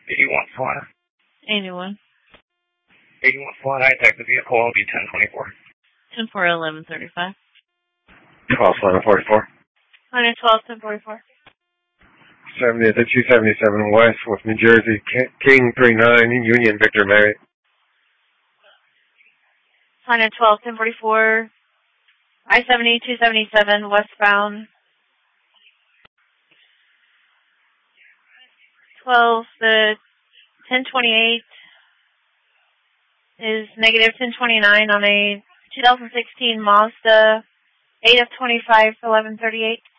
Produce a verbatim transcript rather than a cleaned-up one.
eighty-one Swan. eighty-one. eighty-one Swan, I attack the vehicle. I'll be ten twenty-four. ten four eleven thirty-five. twelve eleven forty-four. one twelve ten forty-four. seventieth at two seventy-seven West with New Jersey. King three nine, Union Victor Mary. one twelve ten forty-four. I seventy two seventy-seven westbound. twelve, the ten twenty-eight is negative ten twenty-nine on a two thousand sixteen Mazda eight F twenty-five eleven thirty-eight.